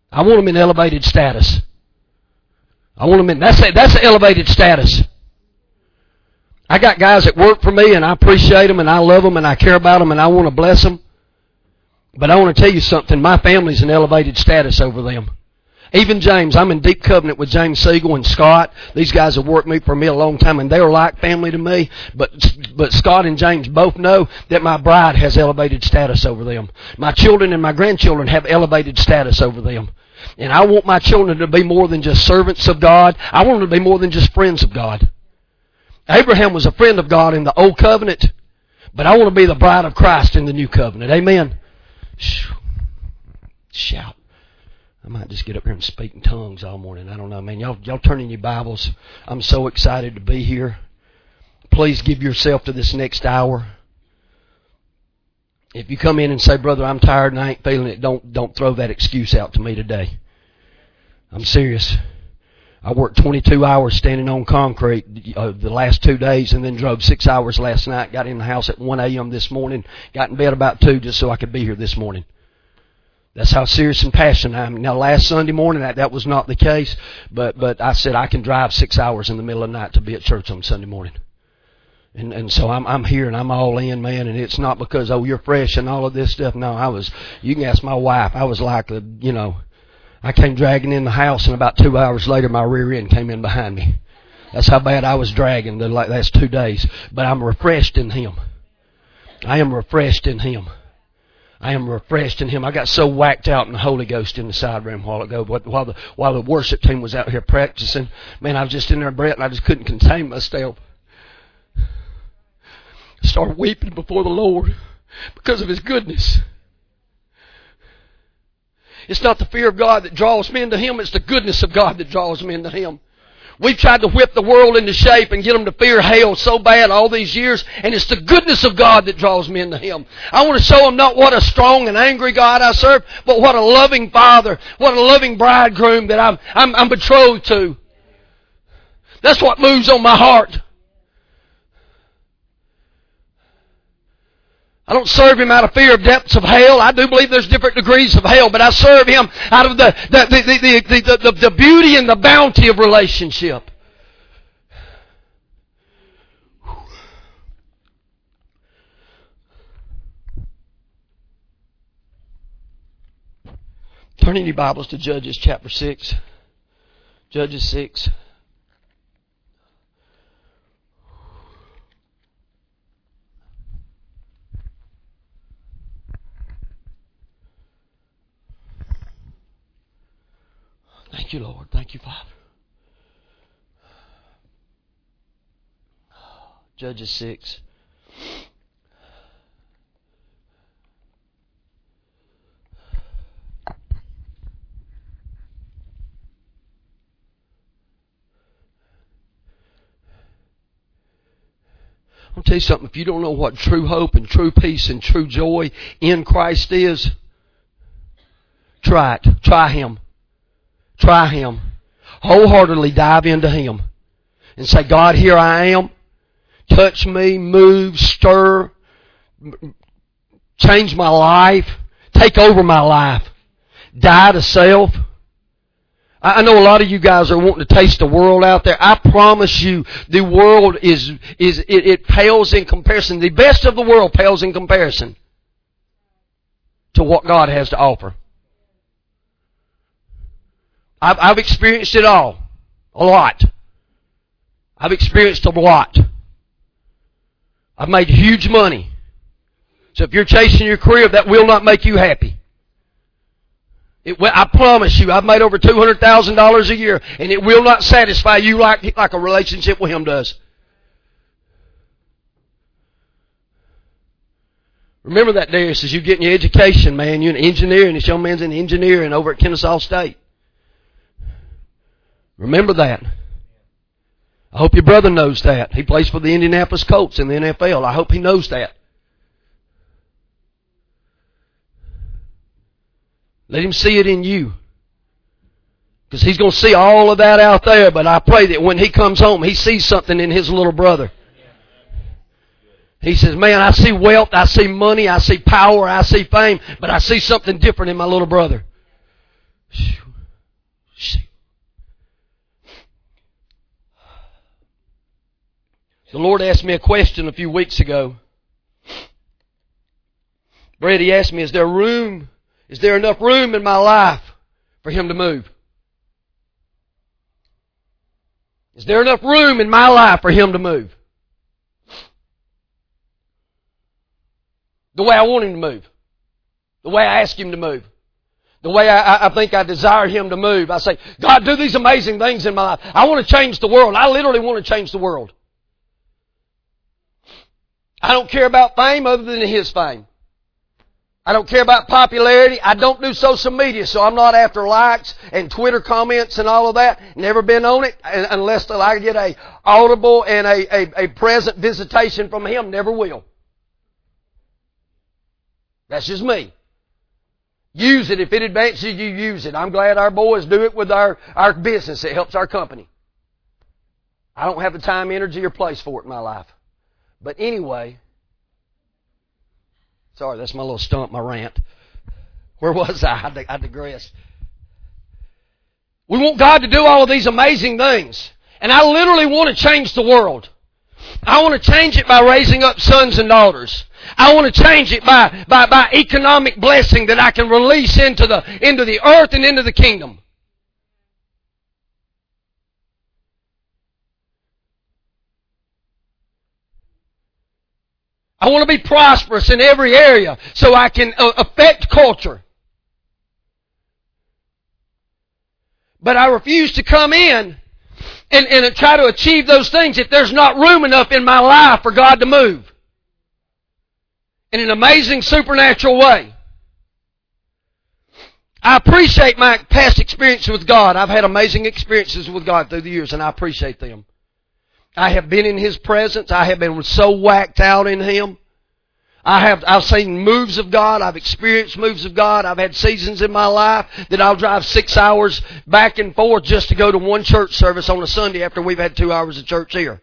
I want them in elevated status. I want them in, that's elevated status. I got guys that work for me and I appreciate them and I love them and I care about them and I want to bless them. But I want to tell you something, my family's in elevated status over them. Even James, I'm in deep covenant with James Siegel and Scott. These guys have worked for me a long time, and they're like family to me. But Scott and James both know that my bride has elevated status over them. My children and my grandchildren have elevated status over them. And I want my children to be more than just servants of God. I want them to be more than just friends of God. Abraham was a friend of God in the old covenant, but I want to be the bride of Christ in the new covenant. Amen. Shout. I might just get up here and speak in tongues all morning. I don't know, man. Y'all turn in your Bibles. I'm so excited to be here. Please give yourself to this next hour. If you come in and say, brother, I'm tired and I ain't feeling it, don't throw that excuse out to me today. I'm serious. I worked 22 hours standing on concrete the last 2 days and then drove 6 hours last night. Got in the house at 1 a.m. this morning. Got in bed about 2 just so I could be here this morning. That's how serious and passionate I am. Now, last Sunday morning, that was not the case, but I said I can drive 6 hours in the middle of the night to be at church on Sunday morning. And so I'm here and I'm all in, man, and it's not because, oh, you're fresh and all of this stuff. No, you can ask my wife, I was like, I came dragging in the house and about 2 hours later my rear end came in behind me. That's how bad I was dragging the last 2 days. But I'm refreshed in Him. I am refreshed in Him. I am refreshed in Him. I got so whacked out in the Holy Ghost in the side room a while ago. While the worship team was out here practicing, man, I was just in there, Brett, and I just couldn't contain myself. I started weeping before the Lord because of His goodness. It's not the fear of God that draws men to Him. It's the goodness of God that draws men to Him. We've tried to whip the world into shape and get them to fear hell so bad all these years, and it's the goodness of God that draws men to Him. I want to show them not what a strong and angry God I serve, but what a loving Father, what a loving bridegroom that I'm betrothed to. That's what moves on my heart. I don't serve Him out of fear of depths of hell. I do believe there's different degrees of hell, but I serve Him out of the beauty and the bounty of relationship. Turn in your Bibles to Judges chapter 6. Judges 6. Thank you, Lord. Thank you, Father. Judges 6. I'll tell you something. If you don't know what true hope and true peace and true joy in Christ is, try it. Try Him. Try Him. Wholeheartedly dive into Him. And say, God, here I am. Touch me, move, stir, change my life, take over my life. Die to self. I know a lot of you guys are wanting to taste the world out there. I promise you, the world it pales in comparison. The best of the world pales in comparison to what God has to offer. I've experienced it all. A lot. I've experienced a lot. I've made huge money. So if you're chasing your career, that will not make you happy. I promise you, I've made over $200,000 a year, and it will not satisfy you like a relationship with Him does. Remember that, Darius, as you get in your education, man. You're an engineer, and this young man's an engineer and over at Kennesaw State. Remember that. I hope your brother knows that. He plays for the Indianapolis Colts in the NFL. I hope he knows that. Let him see it in you. Because he's going to see all of that out there, but I pray that when he comes home, he sees something in his little brother. He says, man, I see wealth, I see money, I see power, I see fame, but I see something different in my little brother. The Lord asked me a question a few weeks ago. Brett, He asked me, is there enough room in my life for Him to move? Is there enough room in my life for Him to move? The way I want Him to move. The way I ask Him to move. The way I think I desire Him to move. I say, God, do these amazing things in my life. I want to change the world. I literally want to change the world. I don't care about fame other than His fame. I don't care about popularity. I don't do social media, so I'm not after likes and Twitter comments and all of that. Never been on it unless I get a audible and a present visitation from Him. Never will. That's just me. Use it. If it advances you, use it. I'm glad our boys do it with our business. It helps our company. I don't have the time, energy, or place for it in my life. But anyway, sorry, that's my little stump, my rant. Where was I? I digress. We want God to do all of these amazing things. And I literally want to change the world. I want to change it by raising up sons and daughters. I want to change it by economic blessing that I can release into the earth and into the kingdom. I want to be prosperous in every area so I can affect culture. But I refuse to come in and try to achieve those things if there's not room enough in my life for God to move in an amazing supernatural way. I appreciate my past experience with God. I've had amazing experiences with God through the years, and I appreciate them. I have been in His presence. I have been so whacked out in Him. I've seen moves of God. I've experienced moves of God. I've had seasons in my life that I'll drive 6 hours back and forth just to go to one church service on a Sunday after we've had 2 hours of church here.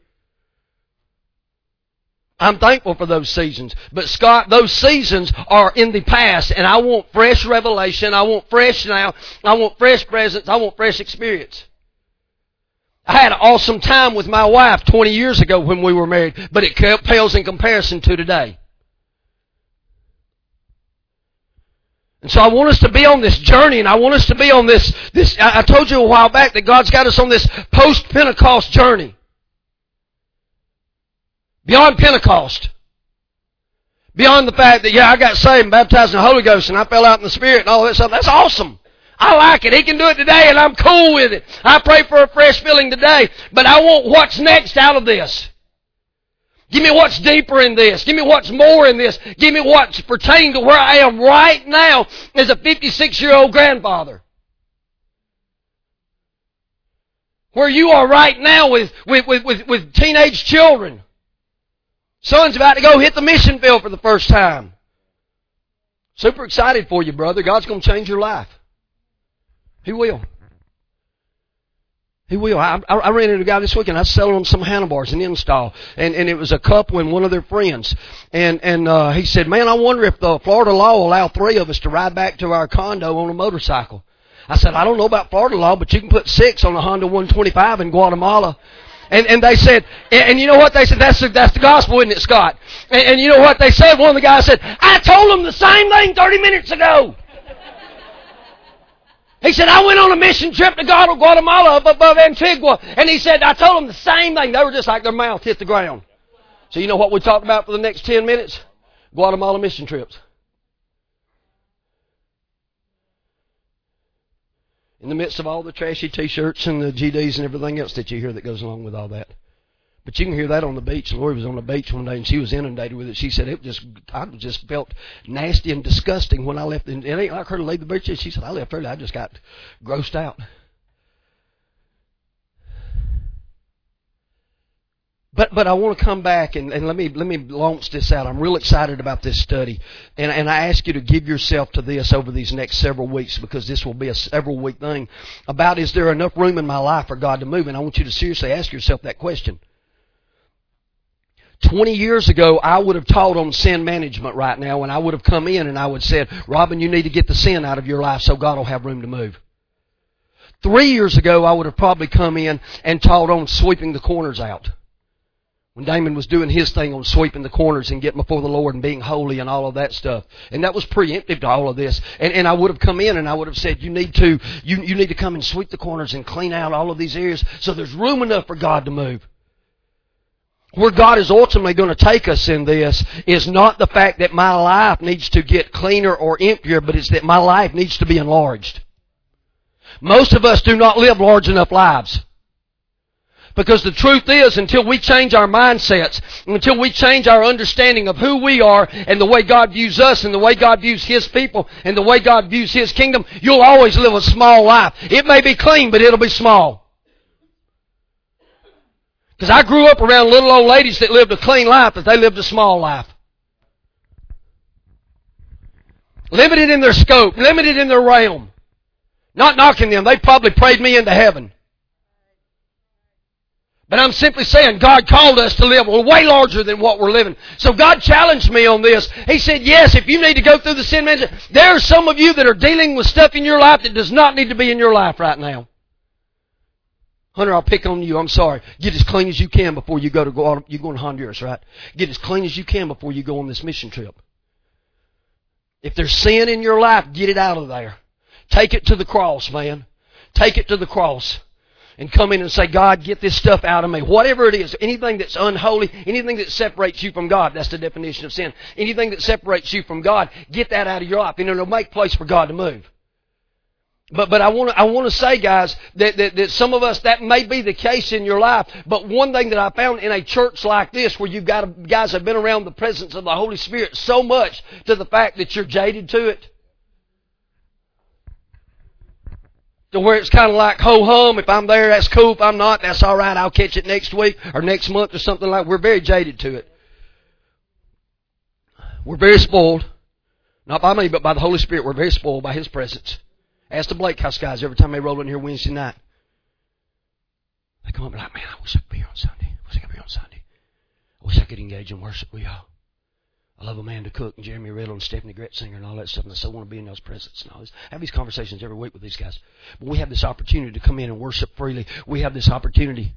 I'm thankful for those seasons. But Scott, those seasons are in the past, and I want fresh revelation. I want fresh now. I want fresh presence. I want fresh experience. I had an awesome time with my wife 20 years ago when we were married, but it pales in comparison to today. And so I want us to be on this journey, and I want us to be on this. I told you a while back that God's got us on this post-Pentecost journey. Beyond Pentecost. Beyond the fact that, I got saved and baptized in the Holy Ghost, and I fell out in the Spirit and all that stuff. That's awesome. I like it. He can do it today, and I'm cool with it. I pray for a fresh filling today, but I want what's next out of this. Give me what's deeper in this. Give me what's more in this. Give me what's pertaining to where I am right now as a 56-year-old grandfather. Where you are right now with teenage children. Son's about to go hit the mission field for the first time. Super excited for you, brother. God's going to change your life. He will. He will. I ran into a guy this weekend. I was selling him some handlebars and install. And it was a couple and one of their friends. And he said, man, I wonder if the Florida law will allow 3 of us to ride back to our condo on a motorcycle. I said, I don't know about Florida law, but you can put 6 on a Honda 125 in Guatemala. And they said, and you know what they said? That's the gospel, isn't it, Scott? And you know what they said? One of the guys said, I told them the same thing 30 minutes ago. He said, I went on a mission trip to Guatemala up above Antigua. And he said, I told them the same thing. They were just like their mouth hit the ground. So you know what we talked about for the next 10 minutes? Guatemala mission trips. In the midst of all the trashy T-shirts and the GDs and everything else that you hear that goes along with all that. But you can hear that on the beach. Lori was on the beach one day and she was inundated with it. She said, I just felt nasty and disgusting when I left. And it ain't like her to leave the beach. She said, I left early. I just got grossed out. But I want to come back and let me launch this out. I'm real excited about this study. And I ask you to give yourself to this over these next several weeks, because this will be a several week thing about, is there enough room in my life for God to move? And I want you to seriously ask yourself that question. 20 years ago, I would have taught on sin management right now, and I would have come in and I would have said, Robin, you need to get the sin out of your life so God will have room to move. 3 years ago, I would have probably come in and taught on sweeping the corners out. When Damon was doing his thing on sweeping the corners and getting before the Lord and being holy and all of that stuff. And that was preemptive to all of this. And I would have come in and I would have said, you need to come and sweep the corners and clean out all of these areas so there's room enough for God to move. Where God is ultimately going to take us in this is not the fact that my life needs to get cleaner or emptier, but it's that my life needs to be enlarged. Most of us do not live large enough lives. Because the truth is, until we change our mindsets, until we change our understanding of who we are and the way God views us and the way God views His people and the way God views His kingdom, you'll always live a small life. It may be clean, but it'll be small. Because I grew up around little old ladies that lived a clean life, but they lived a small life. Limited in their scope, limited in their realm. Not knocking them. They probably prayed me into heaven. But I'm simply saying God called us to live way larger than what we're living. So God challenged me on this. He said, yes, if you need to go through the sin management, there are some of you that are dealing with stuff in your life that does not need to be in your life right now. Hunter, I'll pick on you. I'm sorry. Get as clean as you can before you go to Honduras, right? Get as clean as you can before you go on this mission trip. If there's sin in your life, get it out of there. Take it to the cross, man. Take it to the cross. And come in and say, God, get this stuff out of me. Whatever it is, anything that's unholy, anything that separates you from God, that's the definition of sin. Anything that separates you from God, get that out of your life. And it'll make place for God to move. But I want to say, guys, that some of us, that may be the case in your life. But one thing that I found in a church like this, where guys have been around the presence of the Holy Spirit so much to the fact that you're jaded to it. To where it's kind of like ho-hum. If I'm there, that's cool. If I'm not, that's all right. I'll catch it next week or next month or something like that. We're very jaded to it. We're very spoiled. Not by me, but by the Holy Spirit. We're very spoiled by His presence. Ask the Blake House guys every time they roll in here Wednesday night. They come up and like, man, I wish I could be here on Sunday. I wish I could be here on Sunday. I wish I could engage in worship with y'all. I love Amanda Cook and Jeremy Riddle and Stephanie Gretzinger and all that stuff, and I so want to be in those presence and all this. I have these conversations every week with these guys. But we have this opportunity to come in and worship freely. We have this opportunity.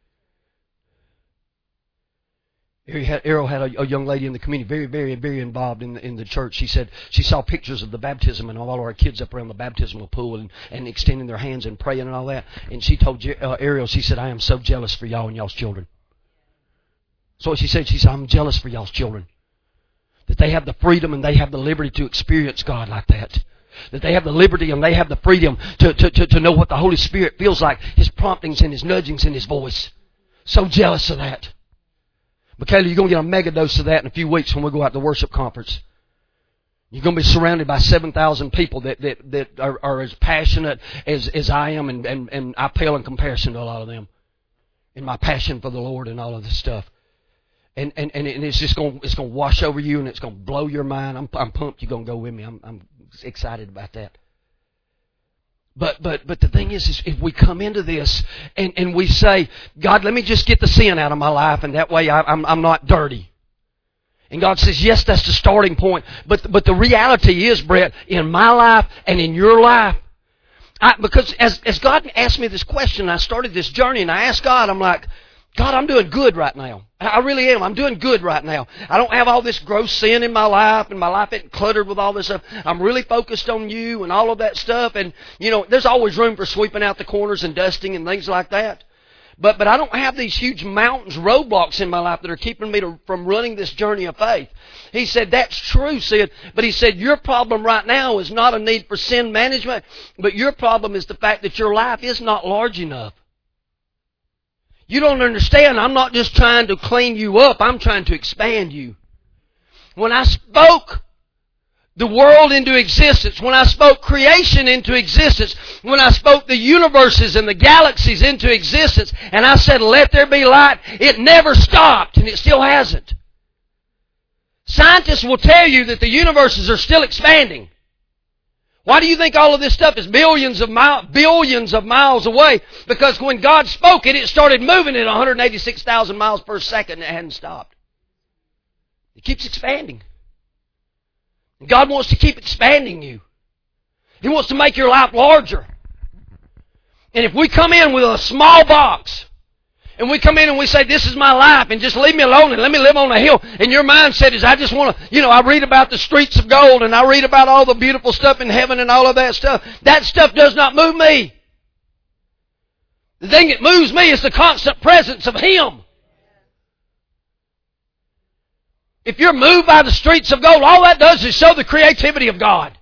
Errol had a young lady in the community, very, very, very involved in the church. She said she saw pictures of the baptism and all our kids up around the baptismal pool and extending their hands and praying and all that. And she told Ariel, she said, I am so jealous for y'all and y'all's children. So what she said, I'm jealous for y'all's children. That they have the freedom and they have the liberty to experience God like that. That they have the liberty and they have the freedom to know what the Holy Spirit feels like. His promptings and His nudgings and His voice. So jealous of that. Michaela, you're going to get a mega dose of that in a few weeks when we go out to the worship conference. You're going to be surrounded by 7,000 people that are as passionate as I am, and I pale in comparison to a lot of them. In my passion for the Lord and all of this stuff. And it's just going to wash over you and it's going to blow your mind. I'm pumped you're going to go with me. I'm excited about that. But the thing is if we come into this and we say, God, let me just get the sin out of my life, and that way I'm not dirty. And God says, yes, that's the starting point. But the reality is, Brett, in my life and in your life, because as God asked me this question, I started this journey and I asked God, I'm like, God, I'm doing good right now. I really am. I'm doing good right now. I don't have all this gross sin in my life, and my life isn't cluttered with all this stuff. I'm really focused on you and all of that stuff. And, there's always room for sweeping out the corners and dusting and things like that. But I don't have these huge mountains, roadblocks in my life that are keeping me from running this journey of faith. He said, that's true, Sid. But he said, your problem right now is not a need for sin management, but your problem is the fact that your life is not large enough. You don't understand. I'm not just trying to clean you up. I'm trying to expand you. When I spoke the world into existence, when I spoke creation into existence, when I spoke the universes and the galaxies into existence, and I said, let there be light, it never stopped, and it still hasn't. Scientists will tell you that the universes are still expanding. Why do you think all of this stuff is billions of miles away? Because when God spoke it, it started moving at 186,000 miles per second and it hadn't stopped. It keeps expanding. And God wants to keep expanding you. He wants to make your life larger. And if we come in with a small box, and we come in and we say, this is my life, and just leave me alone and let me live on a hill, and your mindset is, I just want to, I read about the streets of gold, and I read about all the beautiful stuff in heaven and all of that stuff. That stuff does not move me. The thing that moves me is the constant presence of Him. If you're moved by the streets of gold, all that does is show the creativity of God.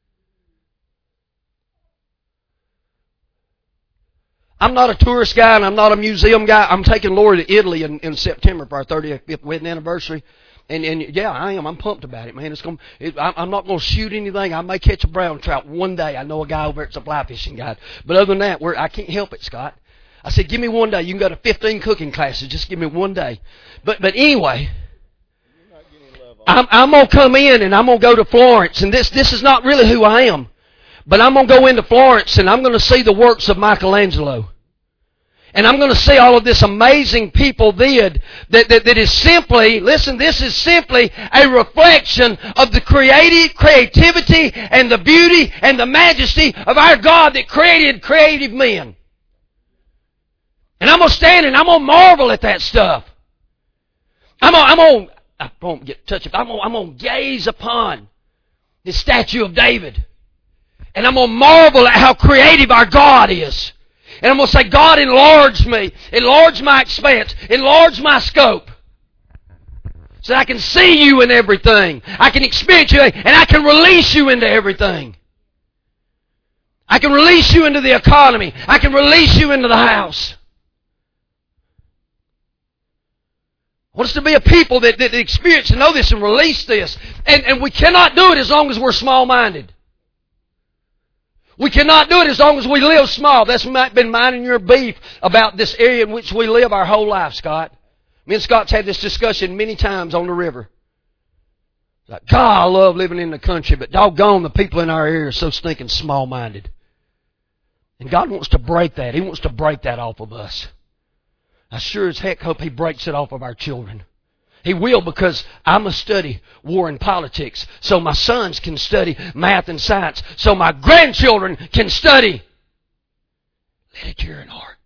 I'm not a tourist guy and I'm not a museum guy. I'm taking Lori to Italy in September for our 35th wedding anniversary. And yeah, I am. I'm pumped about it, man. I'm not going to shoot anything. I may catch a brown trout one day. I know a guy over there that's a fly fishing guide. But other than that, I can't help it, Scott. I said, give me one day. You can go to 15 cooking classes. Just give me one day. But anyway, I'm going to come in and I'm going to go to Florence. And this is not really who I am. But I'm going to go into Florence and I'm going to see the works of Michelangelo. And I'm going to see all of this amazing people did that is simply, listen, this is simply a reflection of the creativity and the beauty and the majesty of our God that created creative men. And I'm going to stand and I'm going to marvel at that stuff. I won't get touched. I'm going to gaze upon the statue of David. And I'm going to marvel at how creative our God is. And I'm going to say, God, enlarge me. Enlarge my expanse. Enlarge my scope. So that I can see you in everything. I can experience you and I can release you into everything. I can release you into the economy. I can release you into the house. I want us to be a people that experience and know this and release this. And we cannot do it as long as we're small-minded. We cannot do it as long as we live small. That's been mine and your beef about this area in which we live our whole life, Scott. Me and Scott's had this discussion many times on the river. Like, God, I love living in the country, but doggone, the people in our area are so stinking small-minded. And God wants to break that. He wants to break that off of us. I sure as heck hope He breaks it off of our children. He will, because I must study war and politics so my sons can study math and science, so my grandchildren can study literature and art.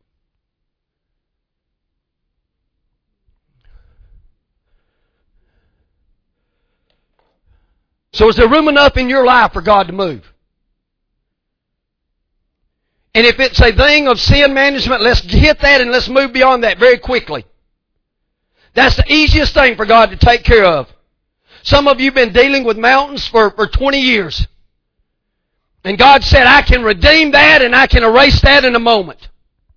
So is there room enough in your life for God to move? And if it's a thing of sin management, let's hit that and let's move beyond that very quickly. That's the easiest thing for God to take care of. Some of you have been dealing with mountains for 20 years. And God said, I can redeem that and I can erase that in a moment.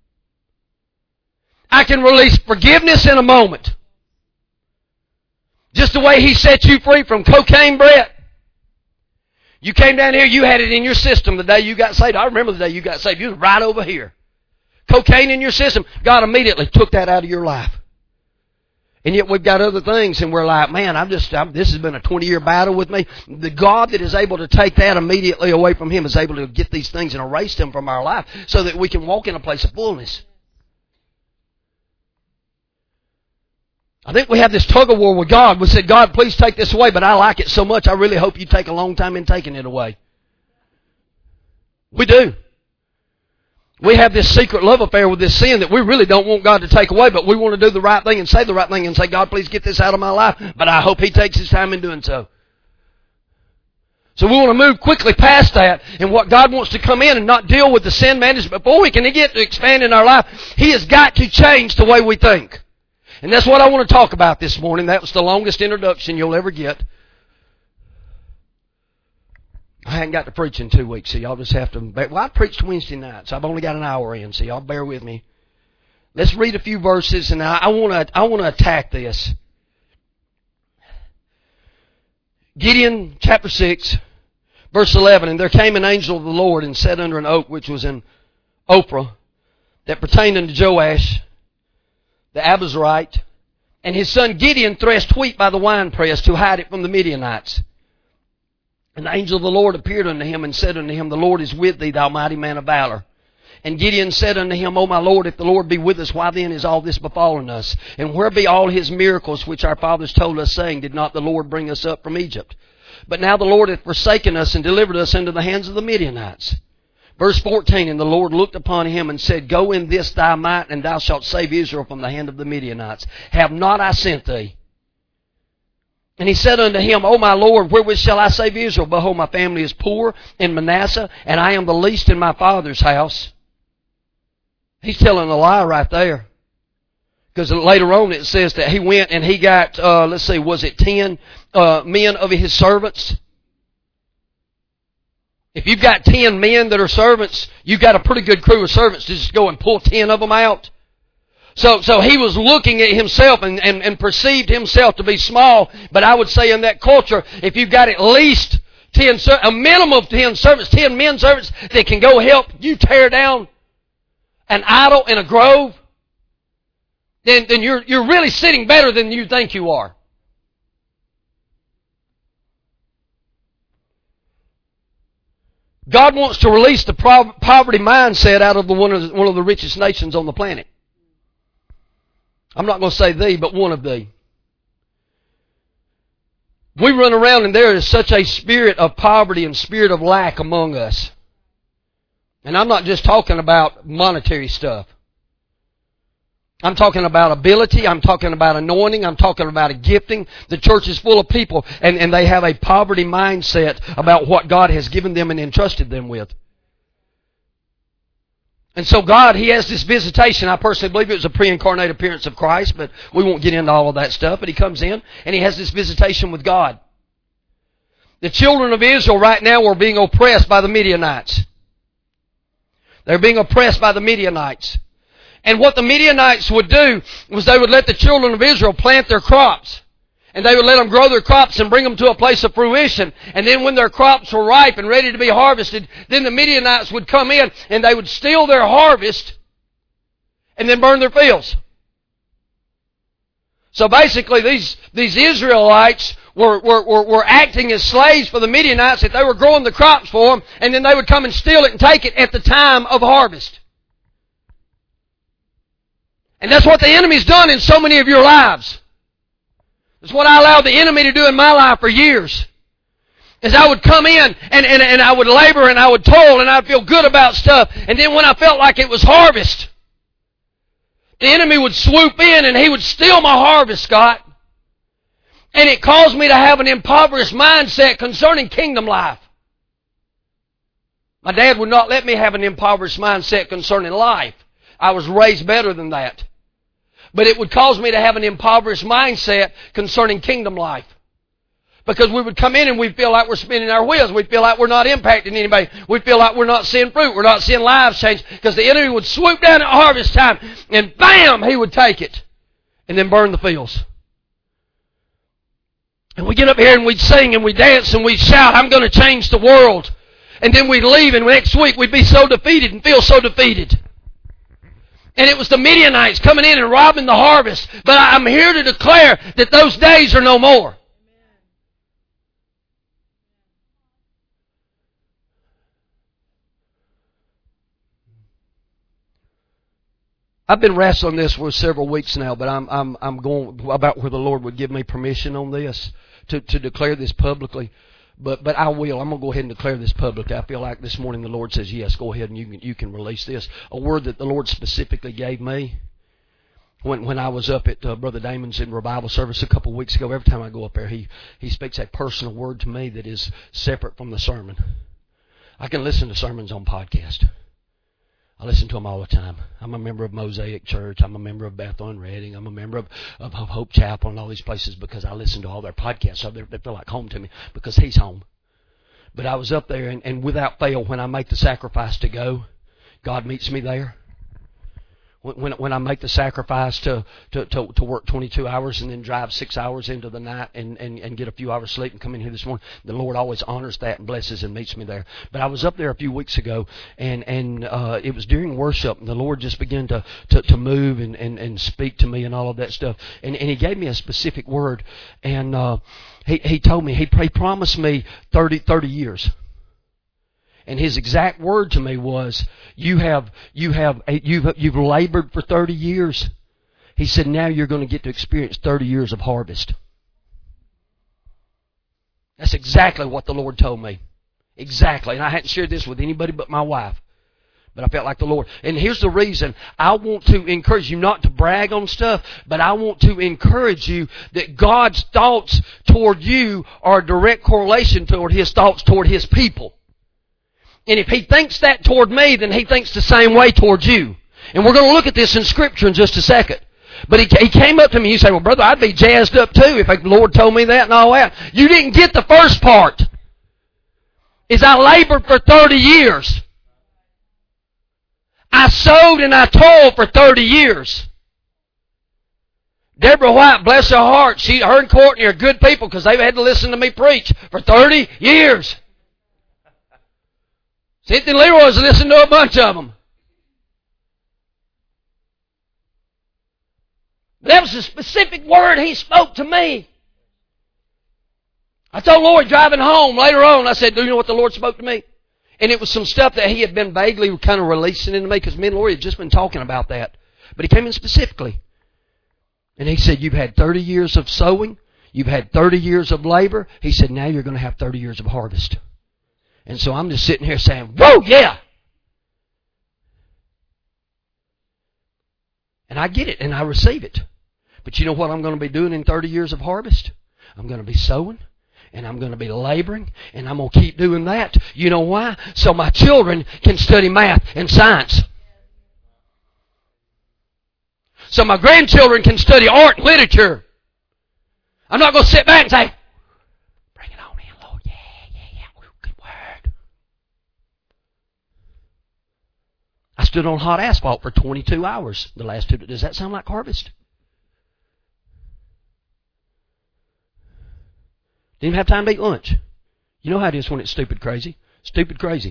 I can release forgiveness in a moment. Just the way He set you free from cocaine, Brett. You came down here, you had it in your system the day you got saved. I remember the day you got saved. You was right over here. Cocaine in your system. God immediately took that out of your life. And yet we've got other things and we're like, man, this has been a 20-year battle with me. The God that is able to take that immediately away from Him is able to get these things and erase them from our life so that we can walk in a place of fullness. I think we have this tug of war with God. We said, God, please take this away, but I like it so much I really hope you take a long time in taking it away. We do. We have this secret love affair with this sin that we really don't want God to take away, but we want to do the right thing and say the right thing and say, God, please get this out of my life, but I hope He takes His time in doing so. So we want to move quickly past that, and what God wants to come in and not deal with the sin management. Before we can get to expand in our life, He has got to change the way we think. And that's what I want to talk about this morning. That was the longest introduction you'll ever get. I hadn't got to preach in 2 weeks, so y'all just have to... Well, I preached Wednesday night, so I've only got an hour in, so y'all bear with me. Let's read a few verses, and I want to attack this. Gideon, chapter 6, verse 11. And there came an angel of the Lord and sat under an oak which was in Ophrah, that pertained unto Joash, the Abiezrite. And his son Gideon threshed wheat by the winepress to hide it from the Midianites. And the angel of the Lord appeared unto him and said unto him, The Lord is with thee, thou mighty man of valor. And Gideon said unto him, O my Lord, if the Lord be with us, why then is all this befallen us? And where be all His miracles which our fathers told us, saying, Did not the Lord bring us up from Egypt? But now the Lord hath forsaken us and delivered us into the hands of the Midianites. Verse 14, and the Lord looked upon him and said, Go in this thy might, and thou shalt save Israel from the hand of the Midianites. Have not I sent thee? And he said unto him, O my Lord, wherewith shall I save Israel? Behold, my family is poor in Manasseh, and I am the least in my father's house. He's telling a lie right there. Because later on it says that he went and he got, was it 10 men of his servants? If you've got 10 men that are servants, you've got a pretty good crew of servants to just go and pull 10 of them out. So he was looking at himself and perceived himself to be small. But I would say in that culture, if you've got at least a minimum of 10 servants, 10 men servants that can go help you tear down an idol in a grove, then you're really sitting better than you think you are. God wants to release the poverty mindset out of one of the richest nations on the planet. I'm not going to say thee, but one of thee. We run around and there is such a spirit of poverty and spirit of lack among us. And I'm not just talking about monetary stuff. I'm talking about ability. I'm talking about anointing. I'm talking about a gifting. The church is full of people, and they have a poverty mindset about what God has given them and entrusted them with. And so God, He has this visitation. I personally believe it was a pre-incarnate appearance of Christ, but we won't get into all of that stuff. But He comes in, and He has this visitation with God. The children of Israel right now are being oppressed by the Midianites. They're being oppressed by the Midianites. And what the Midianites would do was they would let the children of Israel plant their crops. And they would let them grow their crops and bring them to a place of fruition. And then when their crops were ripe and ready to be harvested, then the Midianites would come in and they would steal their harvest and then burn their fields. So basically these Israelites were acting as slaves for the Midianites, that they were growing the crops for them, and then they would come and steal it and take it at the time of harvest. And that's what the enemy's done in so many of your lives. That's what I allowed the enemy to do in my life for years. Is I would come in and I would labor and I would toil and I'd feel good about stuff. And then when I felt like it was harvest, the enemy would swoop in and he would steal my harvest, Scott. And it caused me to have an impoverished mindset concerning kingdom life. My dad would not let me have an impoverished mindset concerning life. I was raised better than that. But it would cause me to have an impoverished mindset concerning kingdom life. Because we would come in and we'd feel like we're spinning our wheels. We'd feel like we're not impacting anybody. We'd feel like we're not seeing fruit. We're not seeing lives change. Because the enemy would swoop down at harvest time and bam, he would take it. And then burn the fields. And we get up here and we'd sing and we'd dance and we'd shout, I'm going to change the world. And then we'd leave and next week we'd be so defeated and feel so defeated. And it was the Midianites coming in and robbing the harvest. But I'm here to declare that those days are no more. I've been wrestling this for several weeks now, but I'm going about where the Lord would give me permission on this to declare this publicly. But I will. I'm going to go ahead and declare this publicly. I feel like this morning the Lord says, yes, go ahead and you can release this. A word that the Lord specifically gave me when I was up at Brother Damon's in revival service a couple of weeks ago. Every time I go up there, he speaks a personal word to me that is separate from the sermon. I can listen to sermons on podcast. I listen to them all the time. I'm a member of Mosaic Church. I'm a member of Bethel and Redding. I'm a member of Hope Chapel and all these places because I listen to all their podcasts. So they feel like home to me because He's home. But I was up there and without fail, when I make the sacrifice to go, God meets me there. When I make the sacrifice to work 22 hours and then drive 6 hours into the night and get a few hours sleep and come in here this morning, the Lord always honors that and blesses and meets me there. But I was up there a few weeks ago and it was during worship and the Lord just began to move and speak to me and all of that stuff. And He gave me a specific word and He told me, He promised me 30 years. And His exact word to me was, you've labored for 30 years. He said, now you're going to get to experience 30 years of harvest. That's exactly what the Lord told me. Exactly. And I hadn't shared this with anybody but my wife. But I felt like the Lord. And here's the reason. I want to encourage you not to brag on stuff, but I want to encourage you that God's thoughts toward you are a direct correlation toward His thoughts toward His people. And if He thinks that toward me, then He thinks the same way toward you. And we're going to look at this in Scripture in just a second. But he came up to me and he said, well, brother, I'd be jazzed up too if the Lord told me that and all that. You didn't get the first part. Is I labored for 30 years. I sowed and I toiled for 30 years. Deborah White, bless her heart, her and Courtney are good people because they've had to listen to me preach for 30 years. Cynthia and Leroy's listened to a bunch of them. That was a specific word He spoke to me. I told Lord driving home later on, I said, do you know what the Lord spoke to me? And it was some stuff that He had been vaguely kind of releasing into me because me and Lori had just been talking about that. But He came in specifically. And He said, you've had 30 years of sowing. You've had 30 years of labor. He said, now you're going to have 30 years of harvest. And so I'm just sitting here saying, whoa, yeah. And I get it and I receive it. But you know what I'm going to be doing in 30 years of harvest? I'm going to be sowing. And I'm going to be laboring, and I'm going to keep doing that. You know why? So my children can study math and science. So my grandchildren can study art and literature. I'm not going to sit back and say, bring it on in, Lord. Yeah. Good word. I stood on hot asphalt for 22 hours the last 2 days. Does that sound like harvest? Didn't even have time to eat lunch. You know how it is when it's stupid crazy. Stupid crazy.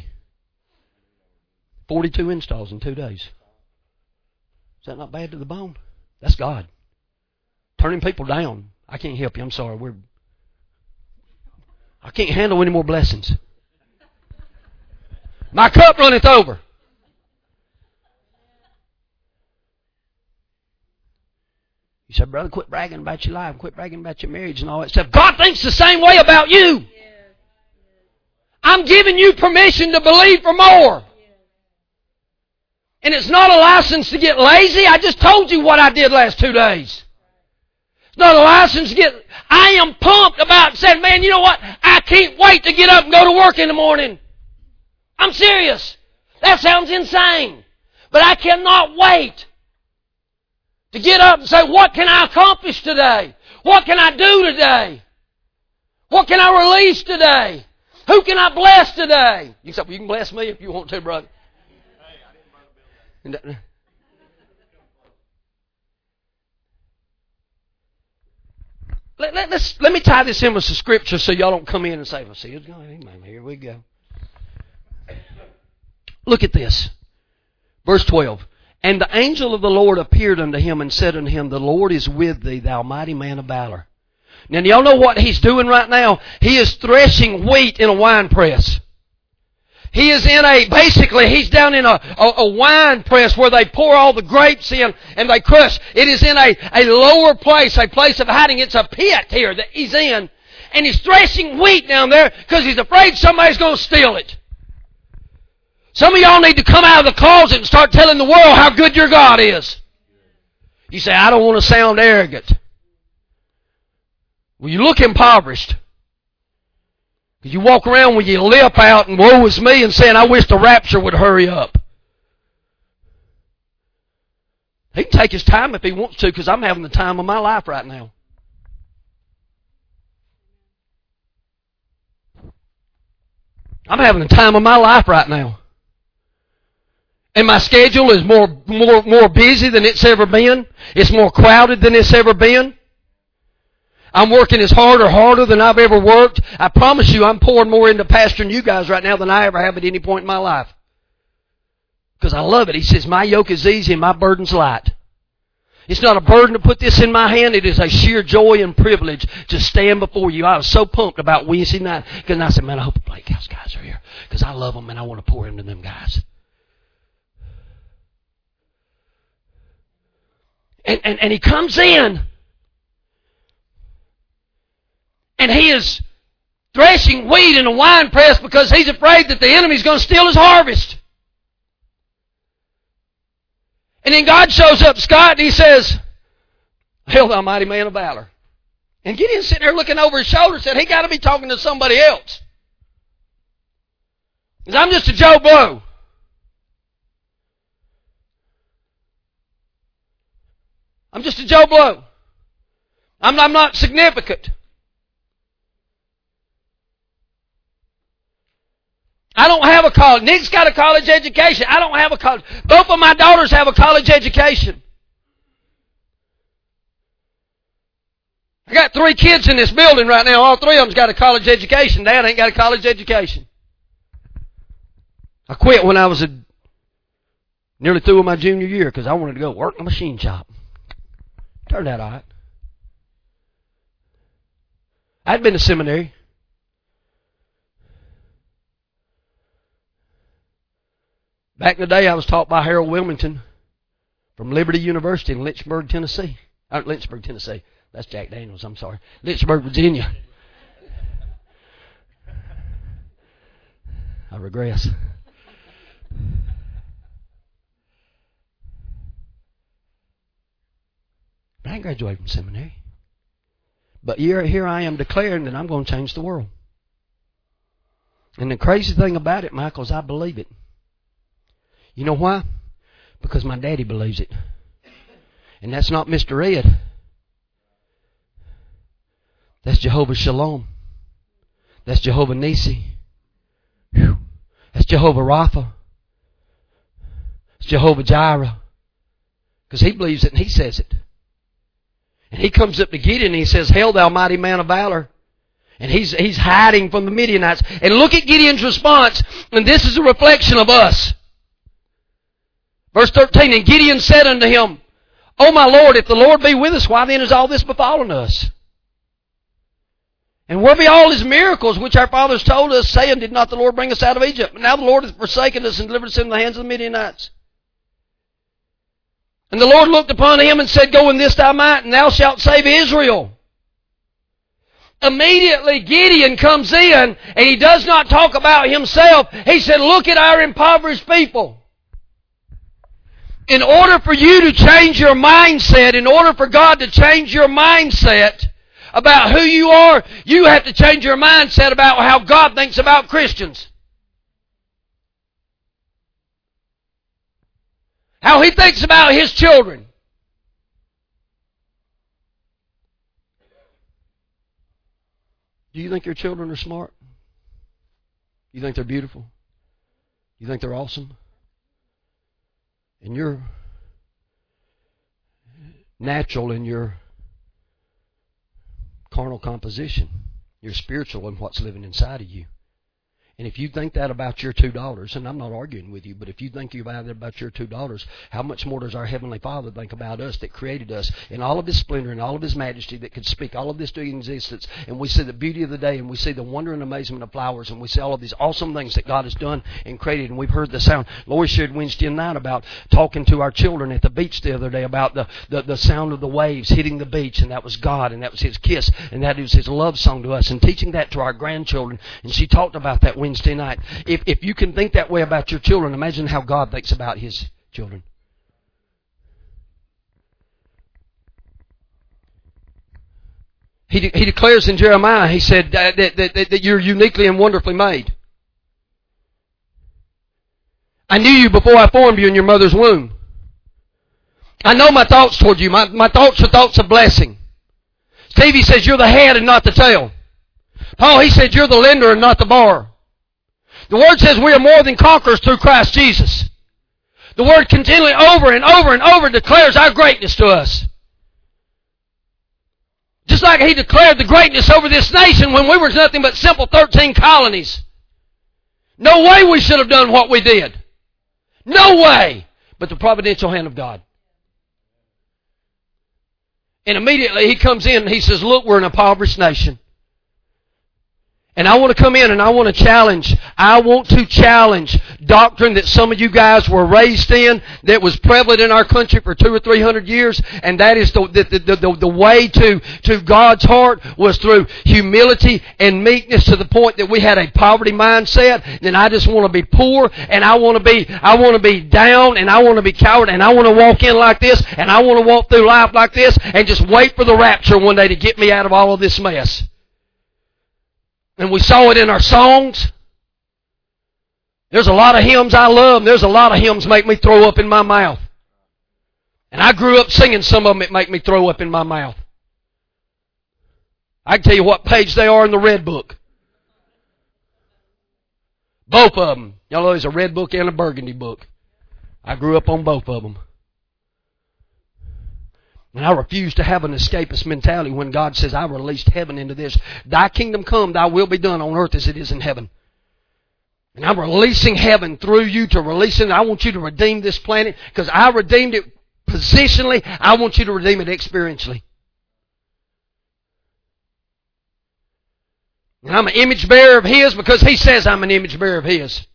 42 installs in 2 days. Is that not bad to the bone? That's God. Turning people down. I can't help you. I'm sorry. I can't handle any more blessings. My cup runneth over. You said, brother, quit bragging about your life, quit bragging about your marriage and all that stuff. God thinks the same way about you. I'm giving you permission to believe for more. And it's not a license to get lazy. I just told you what I did last 2 days. It's not a license to get... I am pumped about saying, man, you know what? I can't wait to get up and go to work in the morning. I'm serious. That sounds insane. But I cannot wait to get up and say, what can I accomplish today? What can I do today? What can I release today? Who can I bless today? You say, well, you can bless me if you want to, brother. Let me tie this in with some scripture so y'all don't come in and say, well, see, it's going, amen, here we go. Look at this. Verse 12. And the angel of the Lord appeared unto him and said unto him, the Lord is with thee, thou mighty man of valor. Now, do y'all know what he's doing right now? He is threshing wheat in a wine press. He is basically he's down in a wine press where they pour all the grapes in and they crush. It is in a lower place, a place of hiding. It's a pit here that he's in. And he's threshing wheat down there because he's afraid somebody's going to steal it. Some of y'all need to come out of the closet and start telling the world how good your God is. You say, I don't want to sound arrogant. Well, you look impoverished. You walk around with your lip out and woe is me and saying, I wish the rapture would hurry up. He can take his time if he wants to because I'm having the time of my life right now. I'm having the time of my life right now. And my schedule is more busy than it's ever been. It's more crowded than it's ever been. I'm working as hard or harder than I've ever worked. I promise you I'm pouring more into pastoring you guys right now than I ever have at any point in my life. Because I love it. He says, my yoke is easy and my burden's light. It's not a burden to put this in my hand. It is a sheer joy and privilege to stand before you. I was so pumped about Wednesday night. Because I said, man, I hope the Blake House guys are here. Because I love them and I want to pour into them guys. And he comes in. And he is threshing wheat in a wine press because he's afraid that the enemy's going to steal his harvest. And then God shows up, Scott, and He says, Hail thou mighty man of valor. And Gideon's sitting there looking over his shoulder and said, he got to be talking to somebody else. Because I'm just a Joe Blow. I'm just a Joe Blow. I'm not significant. I don't have a college. Nick's got a college education. I don't have a college. Both of my daughters have a college education. I got 3 kids in this building right now. All 3 of them's got a college education. Dad ain't got a college education. I quit when I was nearly through with my junior year because I wanted to go work in a machine shop. Turned out all right. I'd been to seminary. Back in the day, I was taught by Harold Wilmington from Liberty University in Lynchburg, Tennessee. Lynchburg, Tennessee. That's Jack Daniels, I'm sorry. Lynchburg, Virginia. I regress. But I ain't graduated from seminary. But here I am declaring that I'm going to change the world. And the crazy thing about it, Michael, is I believe it. You know why? Because my daddy believes it. And that's not Mr. Ed. That's Jehovah Shalom. That's Jehovah Nissi. That's Jehovah Rapha. It's Jehovah Jireh. Because he believes it and he says it. And he comes up to Gideon and he says, Hail thou mighty man of valor. And he's hiding from the Midianites. And look at Gideon's response. And this is a reflection of us. Verse 13, and Gideon said unto him, O my Lord, if the Lord be with us, why then is all this befallen us? And where be all his miracles which our fathers told us, saying, Did not the Lord bring us out of Egypt? But now the Lord hath forsaken us and delivered us into the hands of the Midianites. And the Lord looked upon him and said, Go in this thy might, and thou shalt save Israel. Immediately Gideon comes in, and he does not talk about himself. He said, Look at our impoverished people. In order for you to change your mindset, in order for God to change your mindset about who you are, you have to change your mindset about how God thinks about Christians. How He thinks about His children. Do you think your children are smart? You think they're beautiful? You think they're awesome? And you're natural in your carnal composition. You're spiritual in what's living inside of you. And if you think that about your $2, and I'm not arguing with you, but if you think about your $2, how much more does our Heavenly Father think about us that created us in all of His splendor and all of His majesty that could speak all of this to existence? And we see the beauty of the day, and we see the wonder and amazement of flowers, and we see all of these awesome things that God has done and created. And we've heard the sound. Lori shared Wednesday night about talking to our children at the beach the other day about the sound of the waves hitting the beach, and that was God, and that was His kiss, and that was His love song to us, and teaching that to our grandchildren. And she talked about that Wednesday night. If you can think that way about your children, imagine how God thinks about His children. He declares in Jeremiah, he said that you're uniquely and wonderfully made. I knew you before I formed you in your mother's womb. I know my thoughts toward you. My thoughts are thoughts of blessing. Stevie says you're the head and not the tail. Paul, he said you're the lender and not the borrower. The Word says we are more than conquerors through Christ Jesus. The Word continually over and over and over declares our greatness to us. Just like He declared the greatness over this nation when we were nothing but simple 13 colonies. No way we should have done what we did. No way. But the providential hand of God. And immediately He comes in and He says, look, we're an impoverished nation. And I want to come in and I want to challenge doctrine that some of you guys were raised in that was prevalent in our country for 200 or 300 years. And that is the way to God's heart was through humility and meekness to the point that we had a poverty mindset. And I just want to be poor and I want to be down and I want to be coward and I want to walk in like this and I want to walk through life like this and just wait for the rapture one day to get me out of all of this mess. And we saw it in our songs. There's a lot of hymns I love, and there's a lot of hymns make me throw up in my mouth. And I grew up singing some of them that make me throw up in my mouth. I can tell you what page they are in the Red Book. Both of them. Y'all know there's a Red Book and a Burgundy Book. I grew up on both of them. And I refuse to have an escapist mentality when God says, I released heaven into this. Thy kingdom come, thy will be done on earth as it is in heaven. And I'm releasing heaven through you to release it. I want you to redeem this planet because I redeemed it positionally. I want you to redeem it experientially. And I'm an image bearer of His because He says I'm an image bearer of His.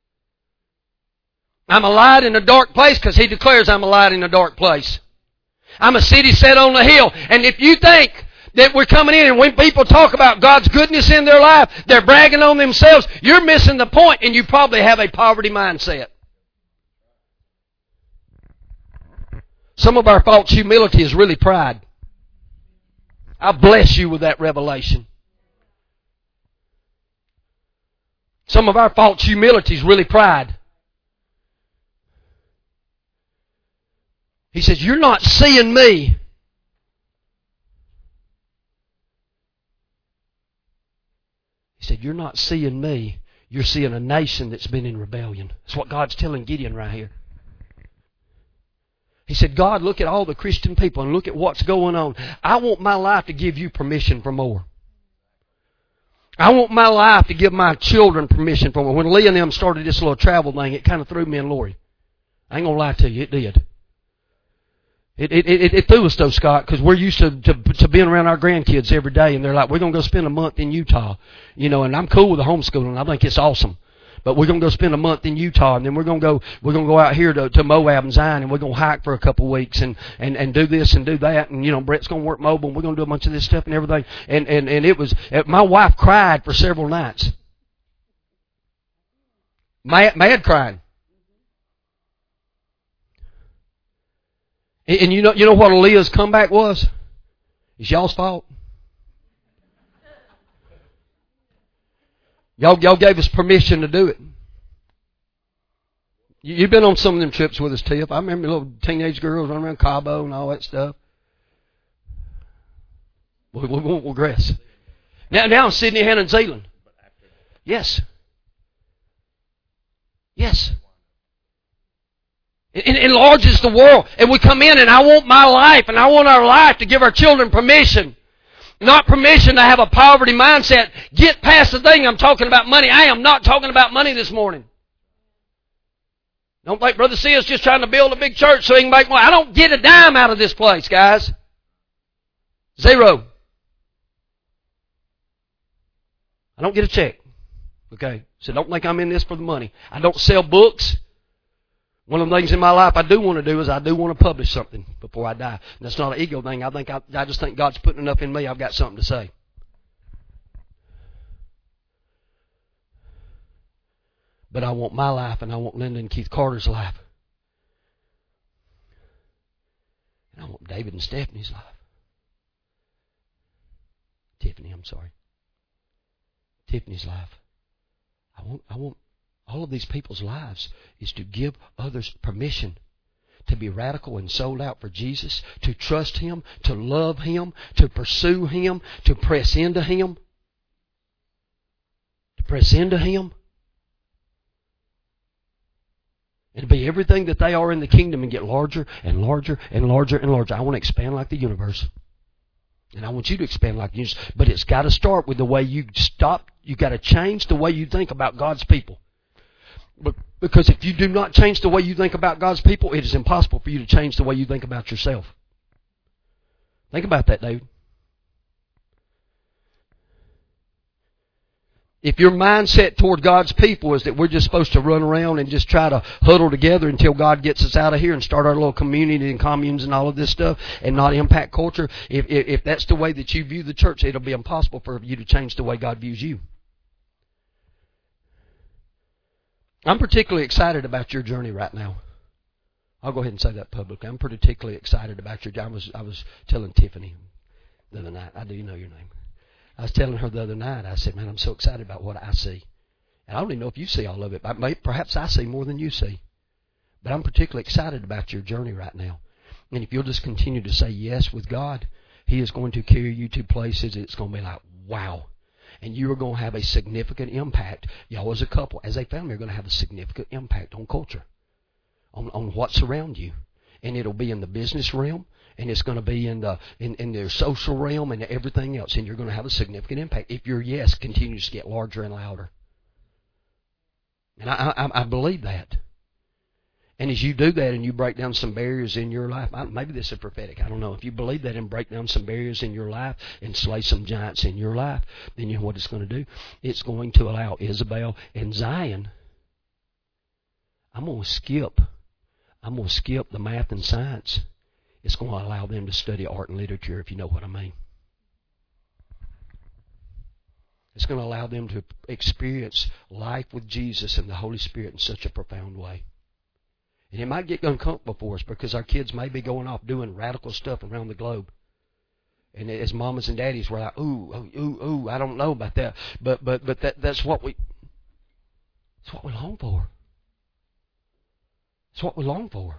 I'm a light in a dark place because He declares I'm a light in a dark place. I'm a city set on a hill. And if you think that we're coming in and when people talk about God's goodness in their life, they're bragging on themselves, you're missing the point and you probably have a poverty mindset. Some of our false humility is really pride. I bless you with that revelation. Some of our false humility is really pride. He says, you're not seeing me. He said, you're not seeing me. You're seeing a nation that's been in rebellion. That's what God's telling Gideon right here. He said, God, look at all the Christian people and look at what's going on. I want my life to give you permission for more. I want my life to give my children permission for more. When Leah and them started this little travel thing, it kind of threw me and Lori. I ain't going to lie to you, it did. It threw us though, Scott, because we're used to being around our grandkids every day, and they're like, we're going to go spend a month in Utah. And I'm cool with the homeschooling. I think it's awesome. But we're going to go spend a month in Utah, and then we're going to go out here to Moab and Zion, and we're going to hike for a couple of weeks and do this and do that. And, Brett's going to work mobile, and we're going to do a bunch of this stuff and everything. And it was, my wife cried for several nights. Mad crying. And you know what Aaliyah's comeback was? It's y'all's fault. Y'all gave us permission to do it. You've been on some of them trips with us, Tiff. I remember little teenage girls running around Cabo and all that stuff. We won't regress. Now in Sydney, Hannah, and Zealand. Yes. Yes. It enlarges the world. And we come in and I want my life and I want our life to give our children permission. Not permission to have a poverty mindset. Get past the thing I'm talking about money. I am not talking about money this morning. Don't think Brother C is just trying to build a big church so he can make money. I don't get a dime out of this place, guys. Zero. I don't get a check. Okay? So don't think I'm in this for the money. I don't sell books. One of the things in my life I do want to do is I do want to publish something before I die. And that's not an ego thing. I just think God's putting enough in me. I've got something to say. But I want my life and I want Linda and Keith Carter's life. And I want David and Stephanie's life. Tiffany's life. I want all of these people's lives is to give others permission to be radical and sold out for Jesus, to trust Him, to love Him, to pursue Him, to press into Him. To press into Him. And to be everything that they are in the kingdom and get larger and larger and larger and larger. I want to expand like the universe. And I want you to expand like the universe. But it's got to start with the way you stop. You've got to change the way you think about God's people. Because if you do not change the way you think about God's people, it is impossible for you to change the way you think about yourself. Think about that, David. If your mindset toward God's people is that we're just supposed to run around and just try to huddle together until God gets us out of here and start our little community and communes and all of this stuff and not impact culture, if that's the way that you view the church, it'll be impossible for you to change the way God views you. I'm particularly excited about your journey right now. I'll go ahead and say that publicly. I'm particularly excited about your journey. I was telling Tiffany the other night. I do know your name. I was telling her the other night, I said, man, I'm so excited about what I see. And I don't even know if you see all of it. Perhaps I see more than you see. But I'm particularly excited about your journey right now. And if you'll just continue to say yes with God, He is going to carry you to places. It's going to be like, wow. And you are going to have a significant impact. Y'all as a couple, as a family, are going to have a significant impact on culture, on what's around you. And it'll be in the business realm. And it's going to be in their social realm and everything else. And you're going to have a significant impact if your yes continues to get larger and louder. And I believe that. And as you do that and you break down some barriers in your life, maybe this is prophetic, I don't know. If you believe that and break down some barriers in your life and slay some giants in your life, then you know what it's going to do? It's going to allow Isabel and Zion. I'm going to skip the math and science. It's going to allow them to study art and literature, if you know what I mean. It's going to allow them to experience life with Jesus and the Holy Spirit in such a profound way. And it might get uncomfortable for us because our kids may be going off doing radical stuff around the globe. And as mamas and daddies, we're like, ooh, I don't know about that. But that's what we long for. It's what we long for.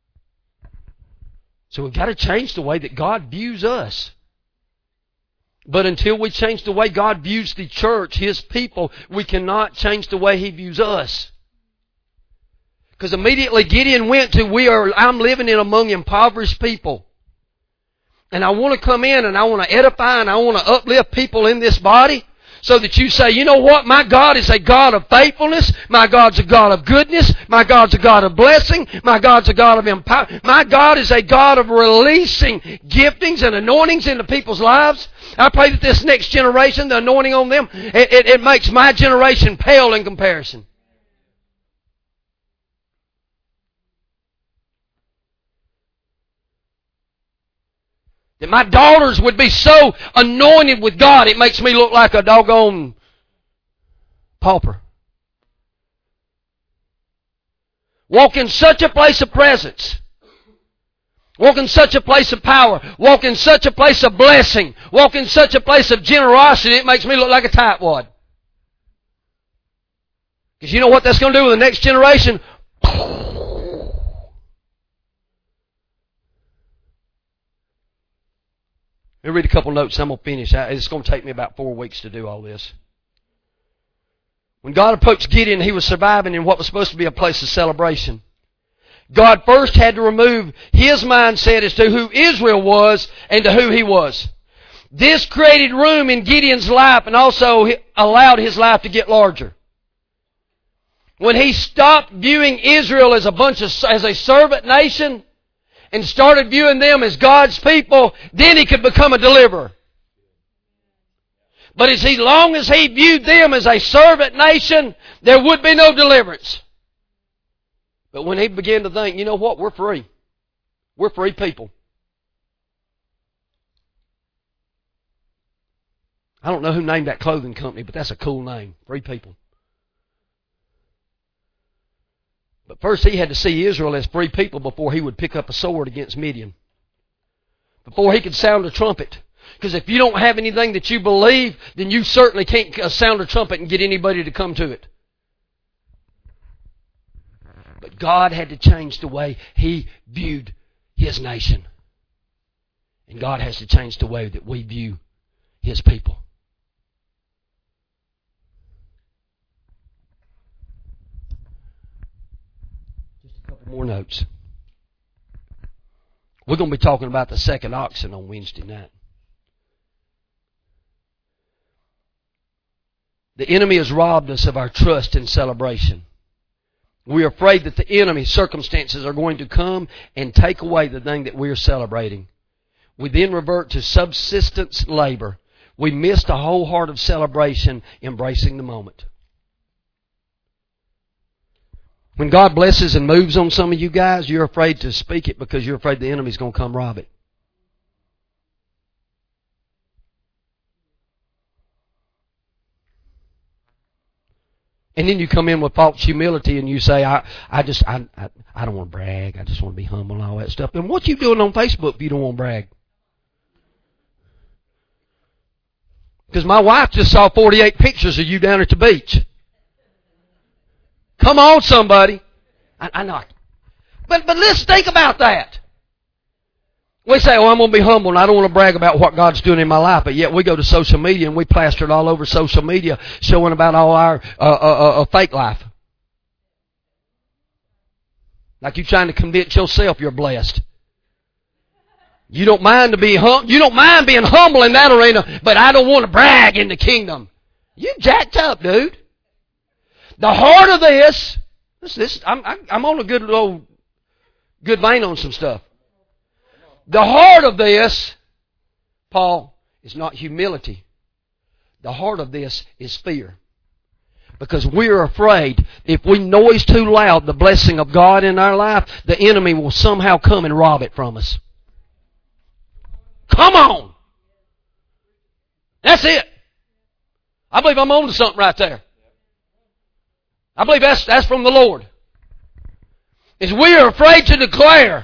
So we've got to change the way that God views us. But until we change the way God views the church, His people, we cannot change the way He views us. Because immediately Gideon went to, I'm living in among impoverished people. And I want to come in and I want to edify and I want to uplift people in this body. So that you say, you know what? My God is a God of faithfulness. My God's a God of goodness. My God's a God of blessing. My God's a God of empowerment. My God is a God of releasing giftings and anointings into people's lives. I pray that this next generation, the anointing on them, it makes my generation pale in comparison. That my daughters would be so anointed with God, it makes me look like a doggone pauper. Walk in such a place of presence. Walk in such a place of power. Walk in such a place of blessing. Walk in such a place of generosity, it makes me look like a tightwad. Because you know what that's going to do with the next generation? Let me read a couple notes and I'm going to finish. It's going to take me about 4 weeks to do all this. When God approached Gideon, he was surviving in what was supposed to be a place of celebration. God first had to remove his mindset as to who Israel was and to who he was. This created room in Gideon's life and also allowed his life to get larger. When he stopped viewing Israel as a servant nation, and started viewing them as God's people, then he could become a deliverer. But as long as he viewed them as a servant nation, there would be no deliverance. But when he began to think, you know what, we're free. We're free people. I don't know who named that clothing company, but that's a cool name. Free people. But first he had to see Israel as free people before he would pick up a sword against Midian. Before he could sound a trumpet. Because if you don't have anything that you believe, then you certainly can't sound a trumpet and get anybody to come to it. But God had to change the way he viewed his nation. And God has to change the way that we view his people. More notes. We're going to be talking about the second oxen on Wednesday night. The enemy has robbed us of our trust and celebration. We are afraid that the enemy, circumstances, are going to come and take away the thing that we are celebrating. We then revert to subsistence labor, We miss the whole heart of celebration, embracing the moment. When God blesses and moves on some of you guys, you're afraid to speak it because you're afraid the enemy's going to come rob it. And then you come in with false humility and you say, I don't want to brag. I just want to be humble and all that stuff. And what you doing on Facebook if you don't want to brag? Because my wife just saw 48 pictures of you down at the beach. Come on, somebody. I know. But let's think about that. We say, I'm going to be humble and I don't want to brag about what God's doing in my life. But yet we go to social media and we plaster it all over social media showing about all our fake life. Like you're trying to convince yourself you're blessed. You don't mind being humble in that arena, but I don't want to brag in the kingdom. You jacked up, dude. The heart of this I'm on a good vein on some stuff. The heart of this, Paul, is not humility. The heart of this is fear. Because we're afraid if we noise too loud the blessing of God in our life, the enemy will somehow come and rob it from us. Come on! That's it. I believe I'm on to something right there. I believe that's from the Lord. Is we are afraid to declare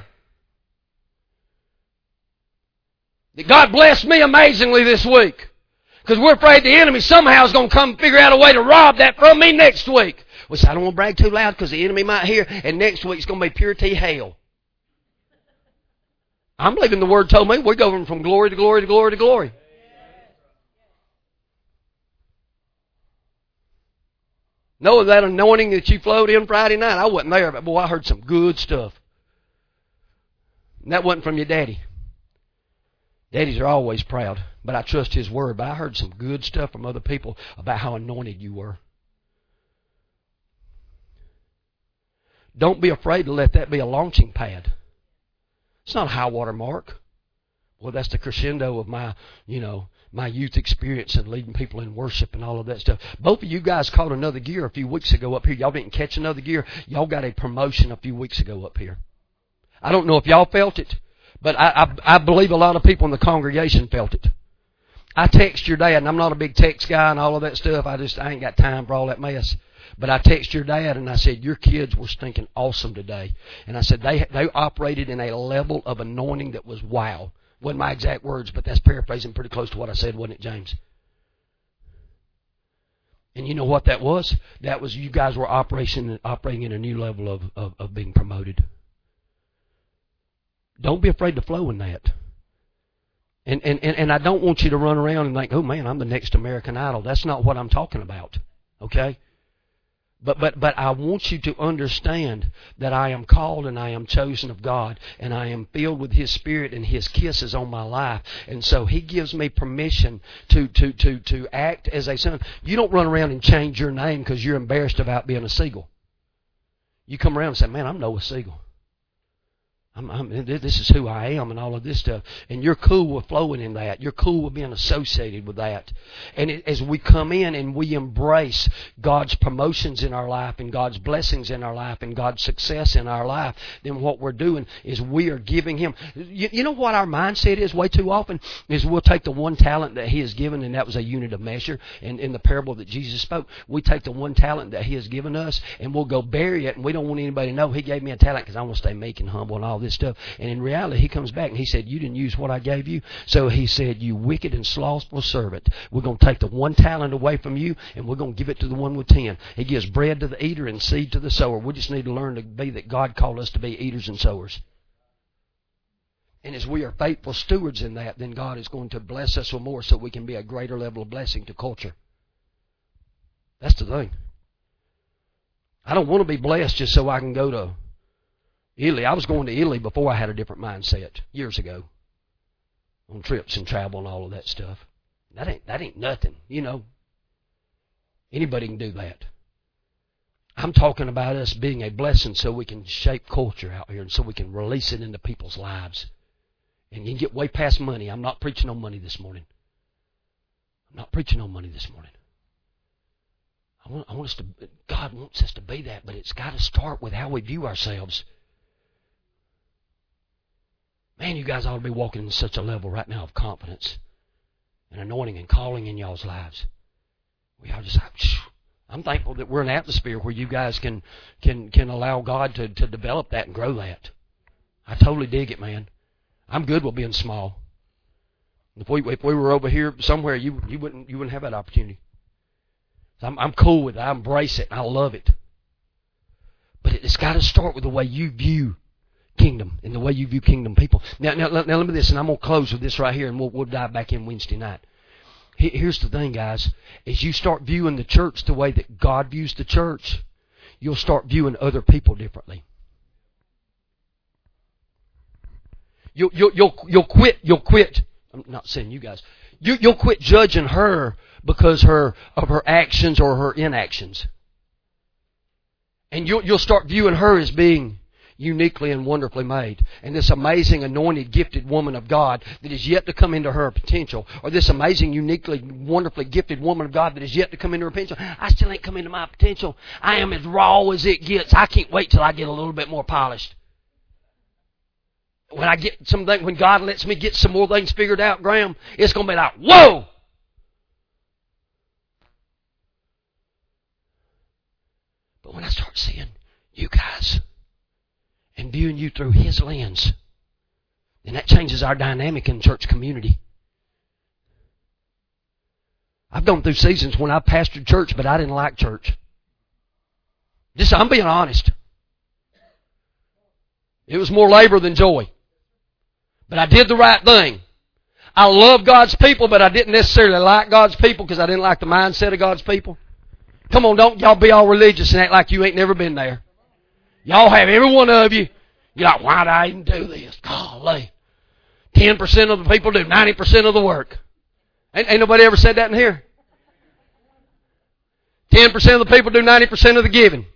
that God blessed me amazingly this week. Because we're afraid the enemy somehow is going to come figure out a way to rob that from me next week. We say, I don't want to brag too loud because the enemy might hear, and next week it's going to be pure T hell. I'm believing the Word told me we're going from glory to glory to glory to glory. Know that anointing that you flowed in Friday night? I wasn't there, but boy, I heard some good stuff. And that wasn't from your daddy. Daddies are always proud, but I trust his word. But I heard some good stuff from other people about how anointed you were. Don't be afraid to let that be a launching pad. It's not a high water mark. Well, that's the crescendo of my youth experience and leading people in worship and all of that stuff. Both of you guys caught another gear a few weeks ago up here. Y'all didn't catch another gear. Y'all got a promotion a few weeks ago up here. I don't know if y'all felt it, but I believe a lot of people in the congregation felt it. I text your dad, and I'm not a big text guy and all of that stuff. I ain't got time for all that mess. But I texted your dad and I said, your kids were stinking awesome today. And I said, they operated in a level of anointing that was wow. Wasn't my exact words, but that's paraphrasing pretty close to what I said, wasn't it, James? And you know what that was? That was you guys were operating in a new level of being promoted. Don't be afraid to flow in that. And I don't want you to run around and think, oh man, I'm the next American Idol. That's not what I'm talking about. Okay? But I want you to understand that I am called and I am chosen of God and I am filled with His Spirit and His kisses on my life. And so He gives me permission to act as a son. You don't run around and change your name because you're embarrassed about being a Siegel. You come around and say, man, I'm Noah Siegel. This is who I am and all of this stuff. And you're cool with flowing in that. You're cool with being associated with that. And as we come in and we embrace God's promotions in our life and God's blessings in our life and God's success in our life, then what we're doing is we are giving Him. You know what our mindset is way too often? Is we'll take the one talent that He has given, and that was a unit of measure. And in the parable that Jesus spoke, we take the one talent that He has given us and we'll go bury it, and we don't want anybody to know He gave me a talent because I want to stay meek and humble and all this stuff. And in reality, He comes back and He said, you didn't use what I gave you. So He said, you wicked and slothful servant. We're going to take the one talent away from you and we're going to give it to the one with 10. He gives bread to the eater and seed to the sower. We just need to learn to be that God called us to be eaters and sowers. And as we are faithful stewards in that, then God is going to bless us with more so we can be a greater level of blessing to culture. That's the thing. I don't want to be blessed just so I can go to Italy. I was going to Italy before I had a different mindset years ago on trips and travel and all of that stuff. That ain't nothing, you know. Anybody can do that. I'm talking about us being a blessing so we can shape culture out here and so we can release it into people's lives. And you can get way past money. I'm not preaching on money this morning. I'm not preaching on money this morning. I want us to, God wants us to be that, but it's got to start with how we view ourselves. Man, you guys ought to be walking in such a level right now of confidence and anointing and calling in y'all's lives. We are just, I'm thankful that we're an atmosphere where you guys can allow God to develop that and grow that. I totally dig it, man. I'm good with being small. If we were over here somewhere, you wouldn't have that opportunity. So I'm cool with it. I embrace it. And I love it. But it's got to start with the way you view kingdom and the way you view kingdom people. Now let me this, and I'm going to close with this right here, and we'll dive back in Wednesday night. Here's the thing, guys. As you start viewing the church the way that God views the church, you'll start viewing other people differently. You'll quit. I'm not saying you guys. You'll quit judging her because of her actions or her inactions. And you'll start viewing her as being uniquely and wonderfully made. And this amazing, anointed, gifted woman of God that is yet to come into her potential. Or this amazing, uniquely, wonderfully gifted woman of God that is yet to come into her potential. I still ain't come into my potential. I am as raw as it gets. I can't wait till I get a little bit more polished. When I get something, when God lets me get some more things figured out, Graham, it's going to be like, whoa! But when I start seeing you guys and viewing you through His lens, then that changes our dynamic in church community. I've gone through seasons when I've pastored church, but I didn't like church. I'm being honest. It was more labor than joy. But I did the right thing. I love God's people, but I didn't necessarily like God's people because I didn't like the mindset of God's people. Come on, don't y'all be all religious and act like you ain't never been there. Y'all have, every one of you. You're like, why did I even do this? Golly. 10% of the people do 90% of the work. Ain't nobody ever said that in here? 10% of the people do 90% of the giving.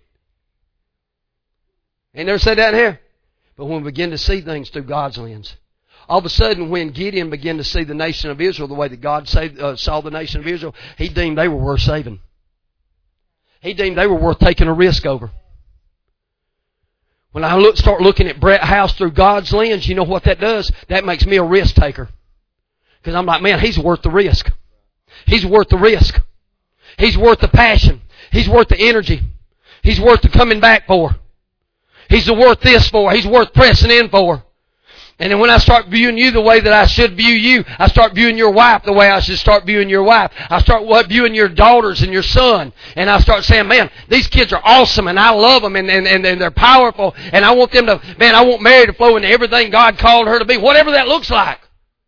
Ain't never said that in here? But when we begin to see things through God's lens, all of a sudden when Gideon began to see the nation of Israel the way that God saw the nation of Israel, he deemed they were worth saving. He deemed they were worth taking a risk over. When I start looking at Brett House through God's lens, you know what that does? That makes me a risk taker. Because I'm like, man, he's worth the risk. He's worth the risk. He's worth the passion. He's worth the energy. He's worth the coming back for. He's worth this for. He's worth pressing in for. And then when I start viewing you the way that I should view you, I start viewing your wife the way I should start viewing your wife. I start viewing your daughters and your son. And I start saying, man, these kids are awesome and I love them and they're powerful. And I want them to, man, I want Mary to flow into everything God called her to be, whatever that looks like.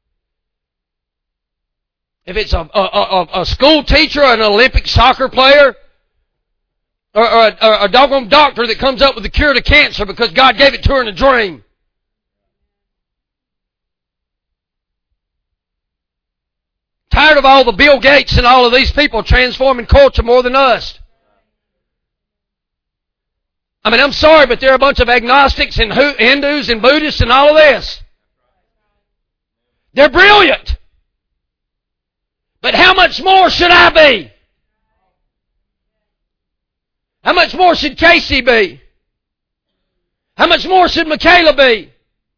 If it's a school teacher, an Olympic soccer player, or a doggone doctor that comes up with the cure to cancer because God gave it to her in a dream. Tired of all the Bill Gates and all of these people transforming culture more than us. I mean, I'm sorry, but there are a bunch of agnostics and Hindus and Buddhists and all of this. They're brilliant. But how much more should I be? How much more should Casey be? How much more should Michaela be?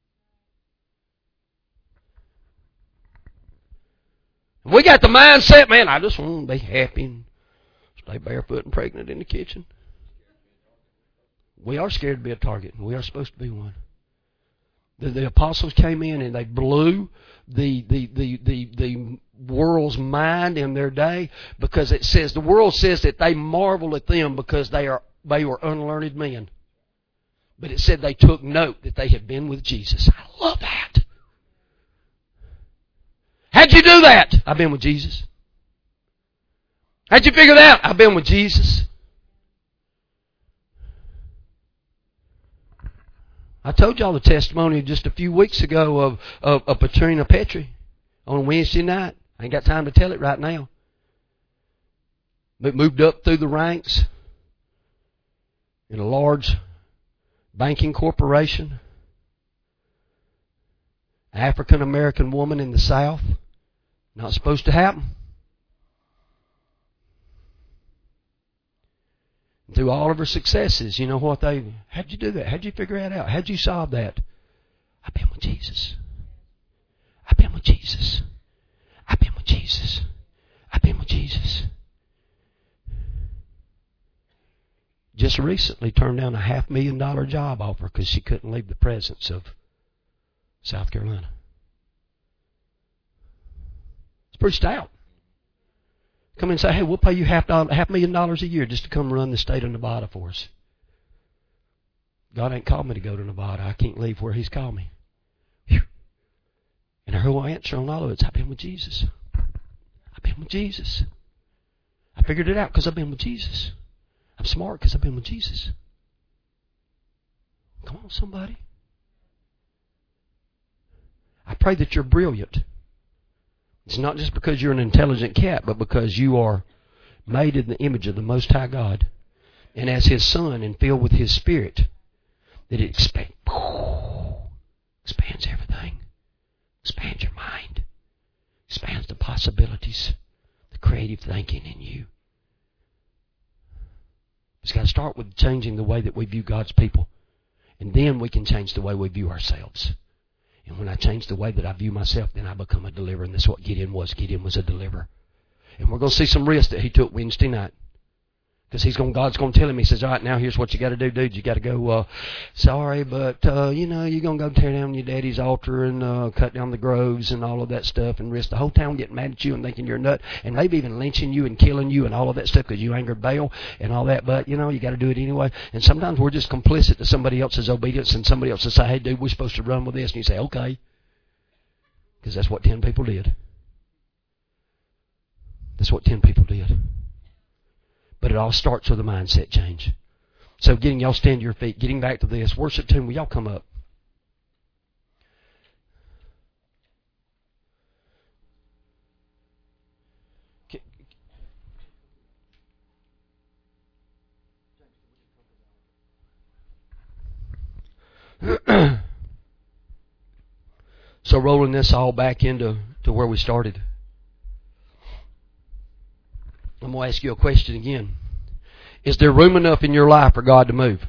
We got the mindset, man, I just want to be happy and stay barefoot and pregnant in the kitchen. We are scared to be a target. We are supposed to be one. The apostles came in and they blew the world's mind in their day because it says, the world says that they marvel at them because they were unlearned men. But it said they took note that they had been with Jesus. I love that. How'd you do that? I've been with Jesus. How'd you figure that out? I've been with Jesus. I told y'all the testimony just a few weeks ago of Patrina Petrie on Wednesday night. I ain't got time to tell it right now. But moved up through the ranks in a large banking corporation. African American woman in the South. Not supposed to happen. Through all of her successes, you know what how'd you do that? How'd you figure that out? How'd you solve that? I've been with Jesus. I've been with Jesus. I've been with Jesus. I've been with Jesus. Just recently turned down a $500,000 job offer because she couldn't leave the presence of South Carolina. It's pretty stout. Come in and say, hey, we'll pay you $500,000 a year just to come run the state of Nevada for us. God ain't called me to go to Nevada. I can't leave where He's called me. Whew. And her whole answer on all of it is, I've been with Jesus. I've been with Jesus. I figured it out because I've been with Jesus. I'm smart because I've been with Jesus. Come on, somebody. I pray that you're brilliant. It's not just because you're an intelligent cat, but because you are made in the image of the Most High God. And as His Son and filled with His Spirit, that it expands everything. Expands your mind. Expands the possibilities, the creative thinking in you. It's got to start with changing the way that we view God's people. And then we can change the way we view ourselves. And when I change the way that I view myself, then I become a deliverer. And that's what Gideon was. Gideon was a deliverer. And we're going to see some risks that he took Wednesday night. Because God's going to tell him, He says, all right, now here's what you got to do, dude. You got to go, sorry, but, you're going to go tear down your daddy's altar and cut down the groves and all of that stuff and risk the whole town getting mad at you and thinking you're a nut and maybe even lynching you and killing you and all of that stuff because you angered Baal and all that. But, you got to do it anyway. And sometimes we're just complicit to somebody else's obedience and somebody else will say, hey, dude, we're supposed to run with this. And you say, okay. Because that's what 10 people did. That's what 10 people did. But it all starts with a mindset change. So getting y'all stand to your feet, getting back to this. Worship team, will y'all come up? So rolling this all back into where we started. I'm going to ask you a question again. Is there room enough in your life for God to move?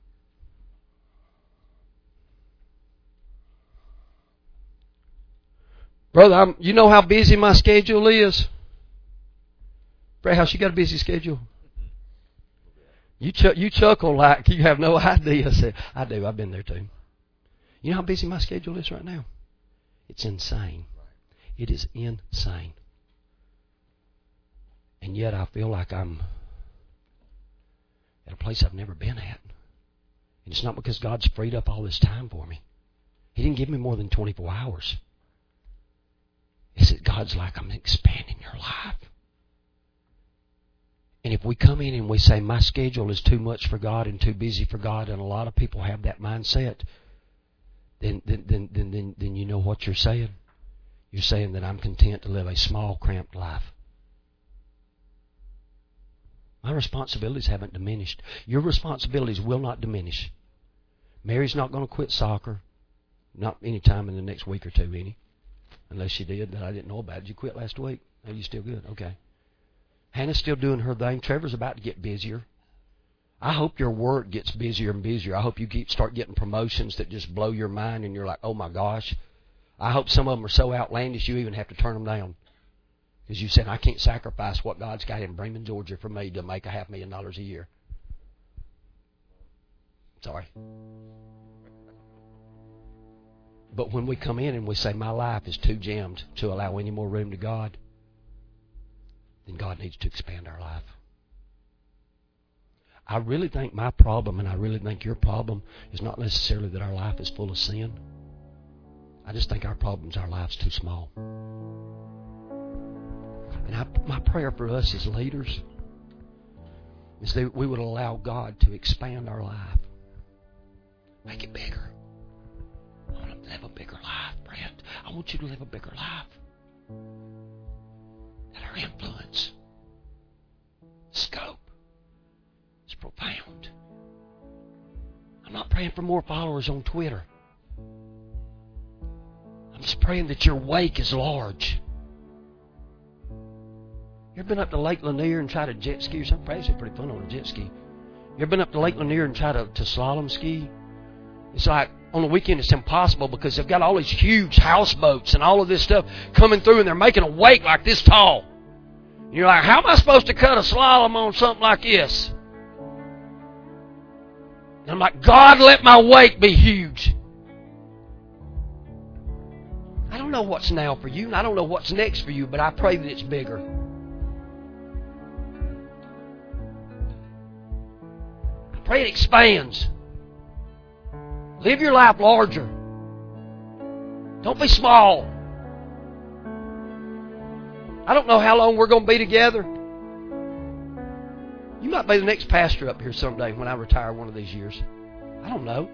Brother, you know how busy my schedule is? Brad House, you got a busy schedule? You chuckle like you have no idea. I do. I've been there too. You know how busy my schedule is right now? It's insane. It is insane. And yet I feel like I'm at a place I've never been at. And it's not because God's freed up all this time for me. He didn't give me more than 24 hours. It's that God's like, I'm expanding your life. And if we come in and we say, my schedule is too much for God and too busy for God, and a lot of people have that mindset, then you know what you're saying? You're saying that I'm content to live a small, cramped life. My responsibilities haven't diminished. Your responsibilities will not diminish. Mary's not going to quit soccer. Not any time in the next week or two, any. Unless she did that I didn't know about. Did you quit last week? Are you still good? Okay. Hannah's still doing her thing. Trevor's about to get busier. I hope your work gets busier and busier. I hope you start getting promotions that just blow your mind and you're like, oh my gosh. I hope some of them are so outlandish you even have to turn them down. Because you said, I can't sacrifice what God's got in Bremen, Georgia for me to make $500,000 a year. Sorry. But when we come in and we say, my life is too jammed to allow any more room to God, then God needs to expand our life. I really think my problem, and I really think your problem, is not necessarily that our life is full of sin. I just think our problem is our life's too small. And my prayer for us as leaders is that we would allow God to expand our life. Make it bigger. I want to live a bigger life, Brent. I want you to live a bigger life. That our influence, scope, is profound. I'm not praying for more followers on Twitter. I'm just praying that your wake is large. You ever been up to Lake Lanier and tried a jet ski or something? It's pretty fun on a jet ski. You ever been up to Lake Lanier and try to slalom ski? It's like on the weekend it's impossible because they've got all these huge houseboats and all of this stuff coming through and they're making a wake like this tall. And you're like, how am I supposed to cut a slalom on something like this? And I'm like, God, let my wake be huge. I don't know what's now for you, and I don't know what's next for you, but I pray that it's bigger. I pray it expands. Live your life larger. Don't be small. I don't know how long we're going to be together. You might be the next pastor up here someday when I retire one of these years. I don't know.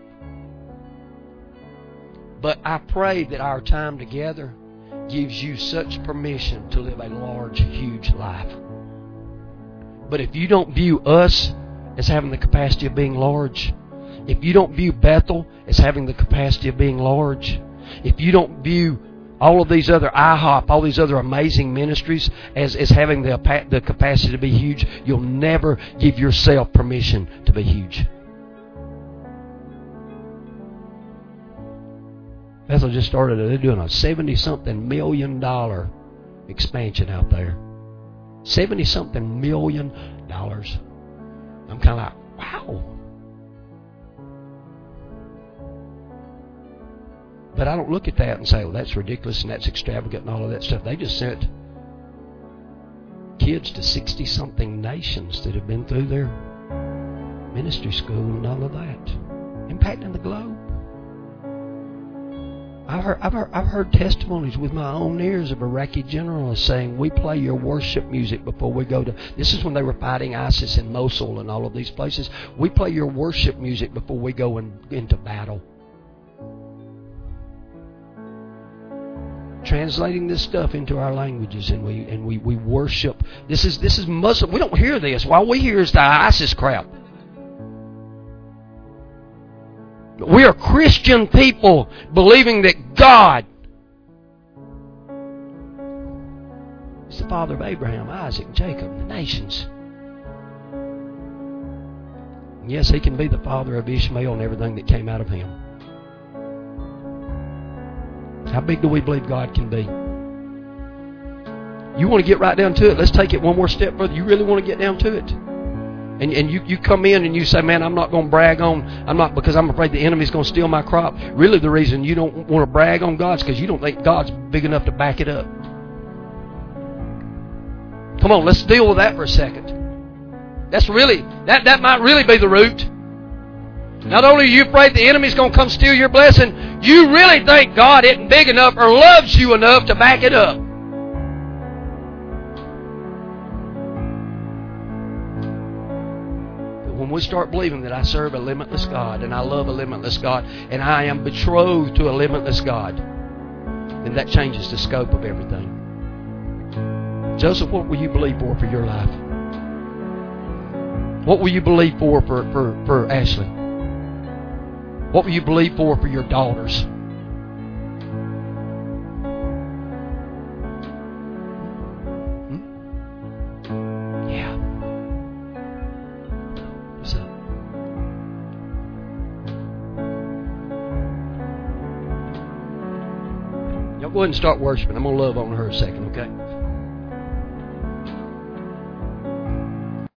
But I pray that our time together gives you such permission to live a large, huge life. But if you don't view us as having the capacity of being large, if you don't view Bethel as having the capacity of being large, if you don't view all of these other IHOP, all these other amazing ministries as having the capacity to be huge, you'll never give yourself permission to be huge. Bethel just started, they're doing a $70-something million expansion out there. $70-something million. I'm kind of like, wow. But I don't look at that and say, well, that's ridiculous and that's extravagant and all of that stuff. They just sent kids to 60-something nations that have been through their ministry school and all of that. Impacting the globe. I've heard testimonies with my own ears of Iraqi generals saying, we play your worship music before we go to... This is when they were fighting ISIS in Mosul and all of these places. We play your worship music before we go into battle. Translating this stuff into our languages, and we worship. This is Muslim. We don't hear this. All we hear is the ISIS crap. But we are Christian people believing that God is the father of Abraham, Isaac, Jacob, the nations. And yes, He can be the father of Ishmael and everything that came out of him. How big do we believe God can be? You want to get right down to it? Let's take it one more step further. You really want to get down to it? And you come in and you say, man, I'm not going to brag on, because I'm afraid the enemy's going to steal my crop. Really the reason you don't want to brag on God is because you don't think God's big enough to back it up. Come on, let's deal with that for a second. That's really, that might really be the root. Not only are you afraid the enemy's going to come steal your blessing, you really think God isn't big enough or loves you enough to back it up. But when we start believing that I serve a limitless God and I love a limitless God and I am betrothed to a limitless God, then that changes the scope of everything. Joseph, what will you believe for your life? What will you believe for Ashley? What will you believe for your daughters? Yeah. What's up? Y'all go ahead and start worshiping. I'm going to love on her a second, okay?